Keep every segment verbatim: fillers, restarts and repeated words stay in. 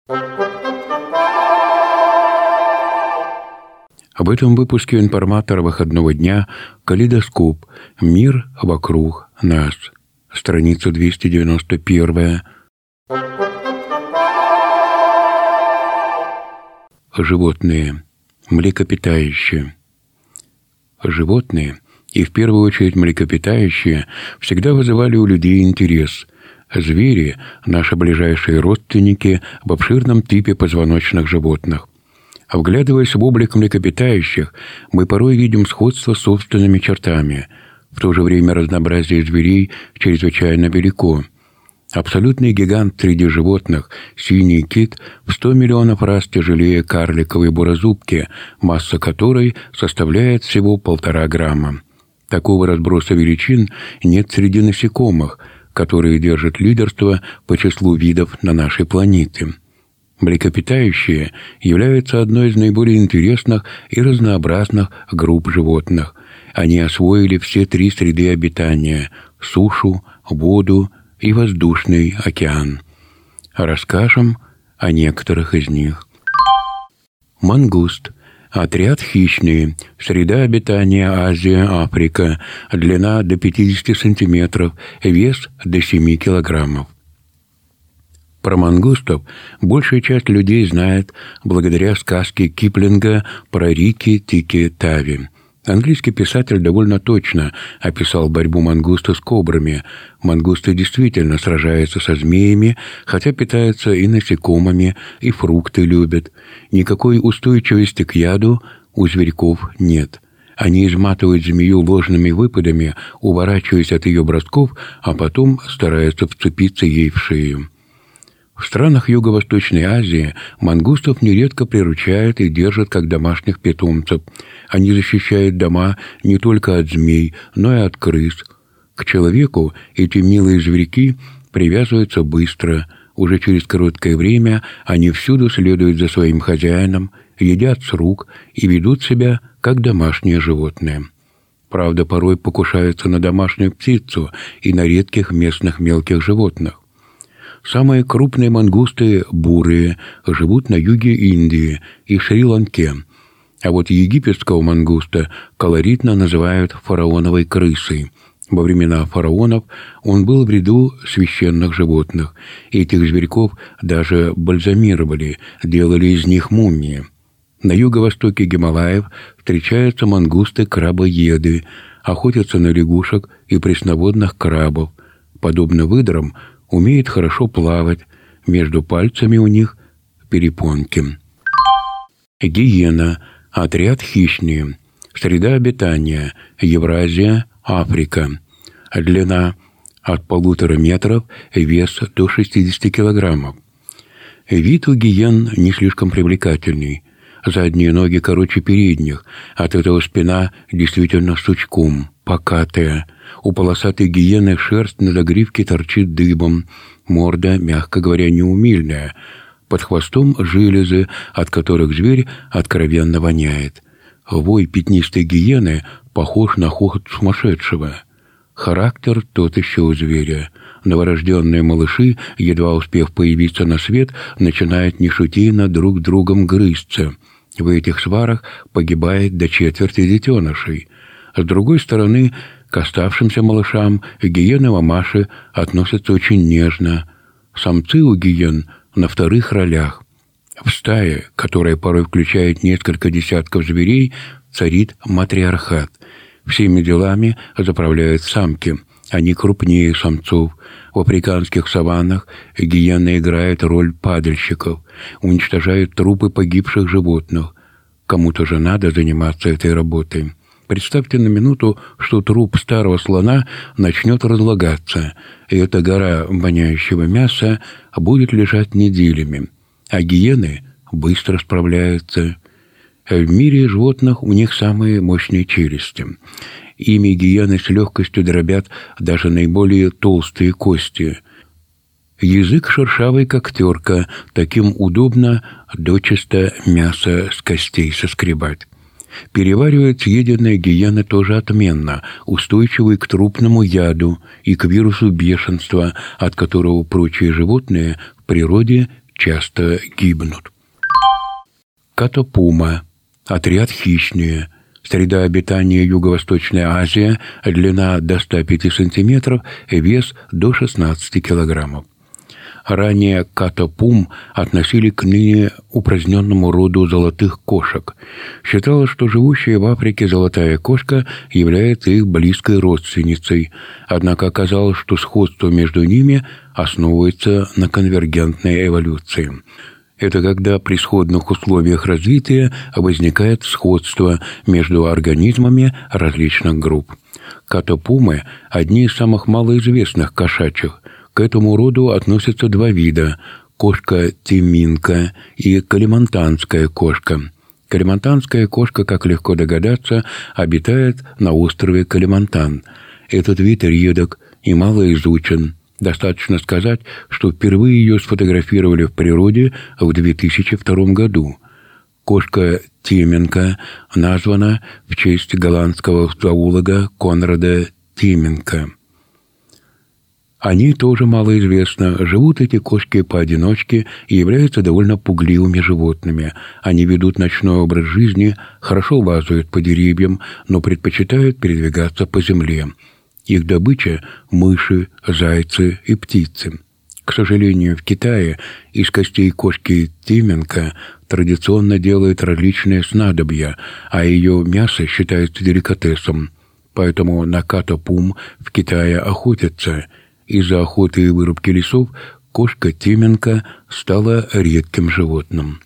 В этом выпуске информатора выходного дня «Калейдоскоп. Мир вокруг нас». Страница двести девяносто первая. Животные. Млекопитающие. Животные, и в первую очередь млекопитающие, всегда вызывали у людей интерес. Звери – наши ближайшие родственники в обширном типе позвоночных животных. Вглядываясь в облик млекопитающих, мы порой видим сходство с собственными чертами. В то же время разнообразие зверей чрезвычайно велико. Абсолютный гигант среди животных, синий кит, в сто миллионов раз тяжелее карликовой бурозубки, масса которой составляет всего полтора грамма. Такого разброса величин нет среди насекомых, которые держат лидерство по числу видов на нашей планете. Млекопитающие являются одной из наиболее интересных и разнообразных групп животных. Они освоили все три среды обитания – сушу, воду и воздушный океан. Расскажем о некоторых из них. Мангуст. Отряд хищные. Среда обитания Азия, Африка. Длина до пятидесяти сантиметров. Вес до семи килограммов. Про мангустов большая часть людей знает благодаря сказке Киплинга про Рикки-Тикки-Тави. Английский писатель довольно точно описал борьбу мангуста с кобрами. Мангусты действительно сражаются со змеями, хотя питаются и насекомыми, и фрукты любят. Никакой устойчивости к яду у зверьков нет. Они изматывают змею ложными выпадами, уворачиваясь от ее бросков, а потом стараются вцепиться ей в шею. В странах Юго-Восточной Азии мангустов нередко приручают и держат как домашних питомцев. Они защищают дома не только от змей, но и от крыс. К человеку эти милые зверьки привязываются быстро. Уже через короткое время они всюду следуют за своим хозяином, едят с рук и ведут себя как домашние животные. Правда, порой покушаются на домашнюю птицу и на редких местных мелких животных. Самые крупные мангусты – бурые, живут на юге Индии и Шри-Ланке. А вот египетского мангуста колоритно называют фараоновой крысой. Во времена фараонов он был в ряду священных животных. Этих зверьков даже бальзамировали, делали из них мумии. На юго-востоке Гималаев встречаются мангусты-крабоеды, охотятся на лягушек и пресноводных крабов. Подобно выдрам, умеет хорошо плавать, между пальцами у них перепонки. Гиена. Отряд хищные. Среда обитания Евразия, Африка. Длина от полутора метров, вес до шестидесяти килограммов. Вид у гиен не слишком привлекательный. Задние ноги короче передних, от этого спина действительно сучком, покатая. У полосатой гиены шерсть на загривке торчит дыбом, морда, мягко говоря, неумильная. Под хвостом железы, от которых зверь откровенно воняет. Вой пятнистой гиены похож на хохот сумасшедшего. Характер тот еще у зверя. Новорожденные малыши, едва успев появиться на свет, начинают нешутейно друг другом грызться. В этих сварах погибает до четверти детенышей. С другой стороны, к оставшимся малышам гиены-мамаши относятся очень нежно. Самцы у гиен на вторых ролях. В стае, которая порой включает несколько десятков зверей, царит матриархат. Всеми делами заправляют самки. Они крупнее самцов. В африканских саваннах гиены играют роль падальщиков, уничтожают трупы погибших животных. Кому-то же надо заниматься этой работой. Представьте на минуту, что труп старого слона начнет разлагаться, и эта гора воняющего мяса будет лежать неделями, а гиены быстро справляются. В мире животных у них самые мощные челюсти. Ими гиены с легкостью дробят даже наиболее толстые кости. Язык шершавый, как терка, таким удобно дочисто мясо с костей соскребать. Переваривают съеденные гиены тоже отменно, устойчивы к трупному яду и к вирусу бешенства, от которого прочие животные в природе часто гибнут. Катапума. Отряд хищные. Среда обитания Юго-Восточная Азия, длина до ста пяти сантиметров, вес до шестнадцати килограммов. Ранее катапум относили к ныне упраздненному роду золотых кошек. Считалось, что живущая в Африке золотая кошка является их близкой родственницей, однако оказалось, что сходство между ними основывается на конвергентной эволюции. Это когда при сходных условиях развития возникает сходство между организмами различных групп. Катапумы – одни из самых малоизвестных кошачьих. К этому роду относятся два вида – кошка-теминка и калимантанская кошка. Калимантанская кошка, как легко догадаться, обитает на острове Калимантан. Этот вид редок и мало изучен. Достаточно сказать, что впервые ее сфотографировали в природе в две тысячи втором году. Кошка-теменка названа в честь голландского зоолога Конрада Теменка. О ней тоже мало известно. Живут эти кошки поодиночке и являются довольно пугливыми животными. Они ведут ночной образ жизни, хорошо лазают по деревьям, но предпочитают передвигаться по земле. Их добыча – мыши, зайцы и птицы. К сожалению, в Китае из костей кошки теменка традиционно делают различные снадобья, а ее мясо считается деликатесом. Поэтому на катапум в Китае охотятся. Из-за охоты и вырубки лесов кошка-теменка стала редким животным.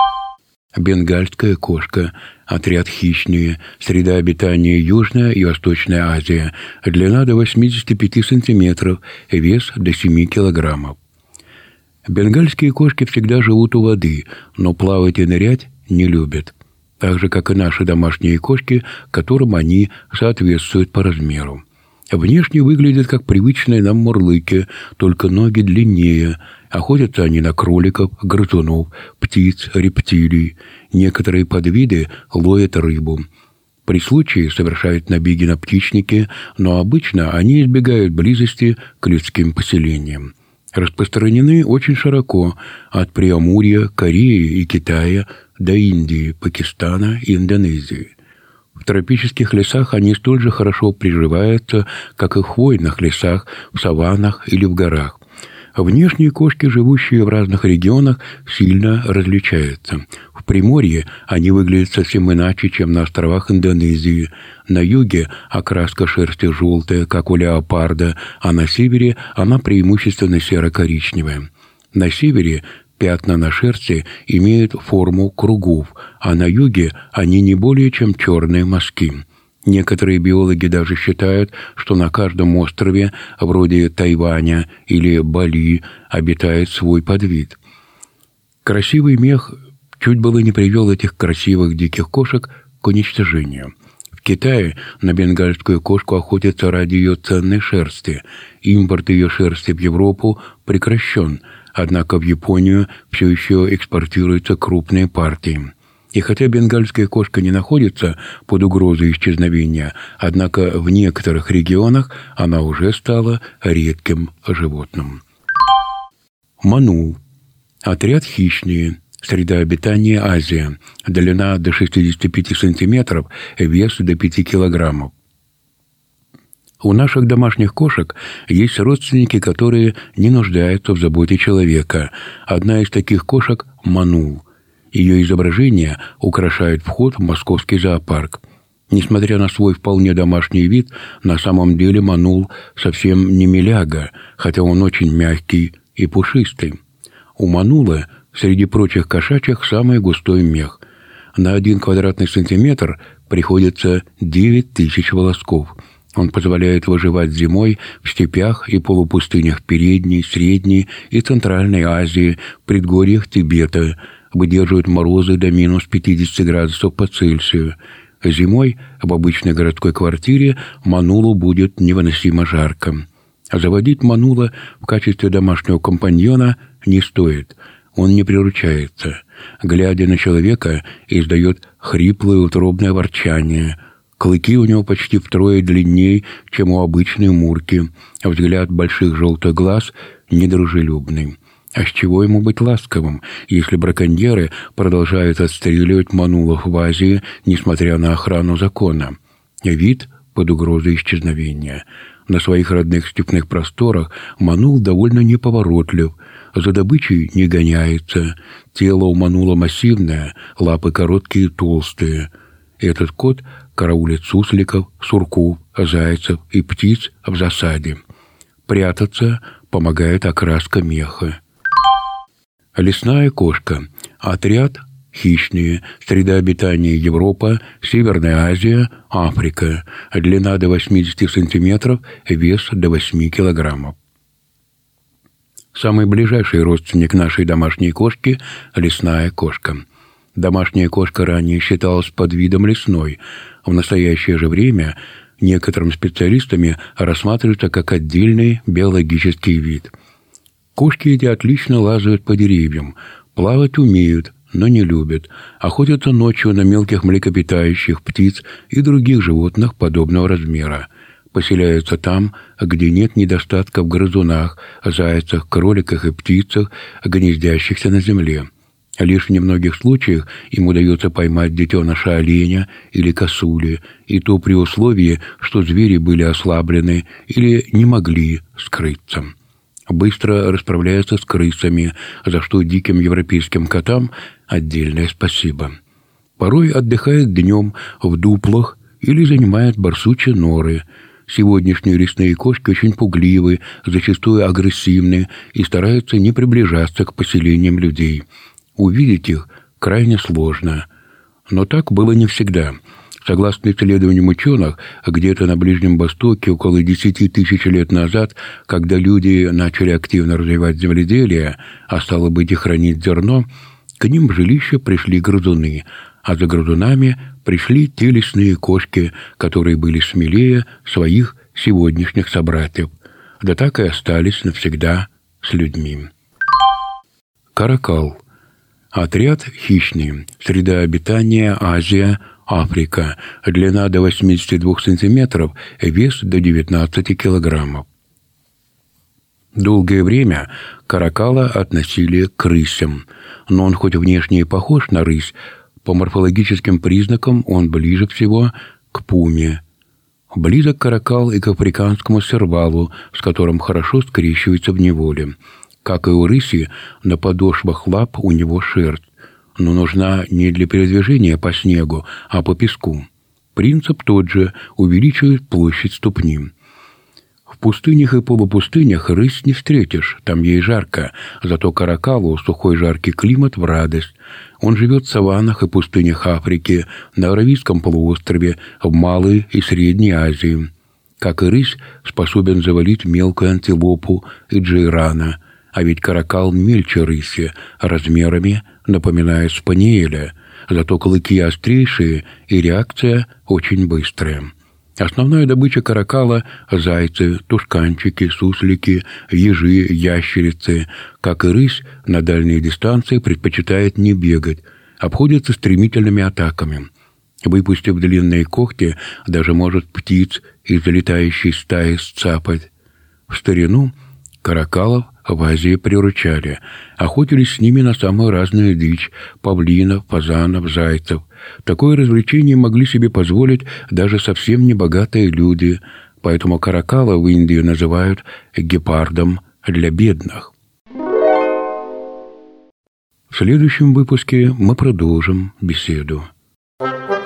Бенгальская кошка. Отряд хищные. Среда обитания Южная и Восточная Азия. Длина до восьмидесяти пяти сантиметров. Вес до семи килограммов. Бенгальские кошки всегда живут у воды, но плавать и нырять не любят. Так же, как и наши домашние кошки, которым они соответствуют по размеру. Внешне выглядят как привычные нам мурлыки, только ноги длиннее. Охотятся они на кроликов, грызунов, птиц, рептилий. Некоторые подвиды ловят рыбу. При случае совершают набеги на птичники, но обычно они избегают близости к людским поселениям. Распространены очень широко от Преамурья, Кореи и Китая до Индии, Пакистана и Индонезии. В тропических лесах они столь же хорошо приживаются, как и в хвойных лесах, в саваннах или в горах. Внешние кошки, живущие в разных регионах, сильно различаются. В Приморье они выглядят совсем иначе, чем на островах Индонезии. На юге окраска шерсти желтая, как у леопарда, а на севере она преимущественно серо-коричневая. На севере пятна на шерсти имеют форму кругов, а на юге они не более чем черные мазки. Некоторые биологи даже считают, что на каждом острове, вроде Тайваня или Бали, обитает свой подвид. Красивый мех чуть было не привел этих красивых диких кошек к уничтожению. В Китае на бенгальскую кошку охотятся ради ее ценной шерсти. Импорт ее шерсти в Европу прекращен, однако в Японию все еще экспортируются крупные партии. И хотя бенгальская кошка не находится под угрозой исчезновения, однако в некоторых регионах она уже стала редким животным. Манул. Отряд хищные. Среда обитания Азия. Длина до шестидесяти пяти сантиметров, вес до пяти килограммов. У наших домашних кошек есть родственники, которые не нуждаются в заботе человека. Одна из таких кошек – Манул. Ее изображение украшает вход в московский зоопарк. Несмотря на свой вполне домашний вид, на самом деле Манул совсем не миляга, хотя он очень мягкий и пушистый. У Манула среди прочих кошачьих самый густой мех. На один квадратный сантиметр приходится девять тысяч волосков. Он позволяет выживать зимой в степях и полупустынях Передней, Средней и Центральной Азии, предгорьях Тибета, выдерживает морозы до минус пятидесяти градусов по Цельсию. Зимой в обычной городской квартире Манулу будет невыносимо жарко. А заводить Манула в качестве домашнего компаньона не стоит. Он не приручается. Глядя на человека, издает хриплое утробное ворчание. Клыки у него почти втрое длиннее, чем у обычной мурки, а взгляд больших желтых глаз недружелюбный. А с чего ему быть ласковым, если браконьеры продолжают отстреливать манулов в Азии, несмотря на охрану закона? Вид под угрозой исчезновения. На своих родных степных просторах манул довольно неповоротлив, за добычей не гоняется, тело у манула массивное, лапы короткие и толстые. Этот кот караулит сусликов, сурков, зайцев и птиц в засаде. Прятаться помогает окраска меха. Лесная кошка. Отряд хищные. Среда обитания Европа, Северная Азия, Африка. Длина до восьмидесяти сантиметров, вес до восьми килограммов. Самый ближайший родственник нашей домашней кошки – лесная кошка. Домашняя кошка ранее считалась подвидом лесной. В настоящее же время некоторыми специалистами рассматривается как отдельный биологический вид. Кошки эти отлично лазают по деревьям, плавать умеют, но не любят, охотятся ночью на мелких млекопитающих, птиц и других животных подобного размера. Поселяются там, где нет недостатка в грызунах, зайцах, кроликах и птицах, гнездящихся на земле. Лишь в немногих случаях им удается поймать детеныша оленя или косули, и то при условии, что звери были ослаблены или не могли скрыться. Быстро расправляется с крысами, за что диким европейским котам отдельное спасибо. Порой отдыхает днем в дуплах или занимает барсучьи норы. Сегодняшние лесные кошки очень пугливы, зачастую агрессивны и стараются не приближаться к поселениям людей. Увидеть их крайне сложно. Но так было не всегда. Согласно исследованиям ученых, где-то на Ближнем Востоке около десяти тысяч лет назад, когда люди начали активно развивать земледелие, а стало быть и хранить зерно, к ним в жилище пришли грызуны, а за грызунами пришли те лесные кошки, которые были смелее своих сегодняшних собратьев, да так и остались навсегда с людьми. Каракал. Отряд хищный. Среда обитания Азия, Африка. Длина до восьмидесяти двух сантиметров, вес до девятнадцати килограммов. Долгое время каракала относили к рысям, но он хоть внешне и похож на рысь, по морфологическим признакам он ближе всего к пуме. Близок каракал и к африканскому сервалу, с которым хорошо скрещивается в неволе. Как и у рыси, на подошвах лап у него шерсть, но нужна не для передвижения по снегу, а по песку. Принцип тот же – увеличивает площадь ступни. В пустынях и полупустынях рысь не встретишь, там ей жарко, зато каракалу сухой жаркий климат в радость. Он живет в саваннах и пустынях Африки, на Аравийском полуострове, в Малой и Средней Азии. Как и рысь, способен завалить мелкую антилопу и джейрана, а ведь каракал мельче рыси, размерами напоминая спаниеля, зато клыки острейшие и реакция очень быстрая. Основная добыча каракала – зайцы, тушканчики, суслики, ежи, ящерицы. Как и рысь, на дальние дистанции предпочитает не бегать, обходится стремительными атаками. Выпустив длинные когти, даже может птиц из залетающей стаи сцапать. В старину каракалов в Азии приручали, охотились с ними на самую разную дичь – павлинов, фазанов, зайцев. Такое развлечение могли себе позволить даже совсем небогатые люди, поэтому каракала в Индии называют гепардом для бедных. В следующем выпуске мы продолжим беседу.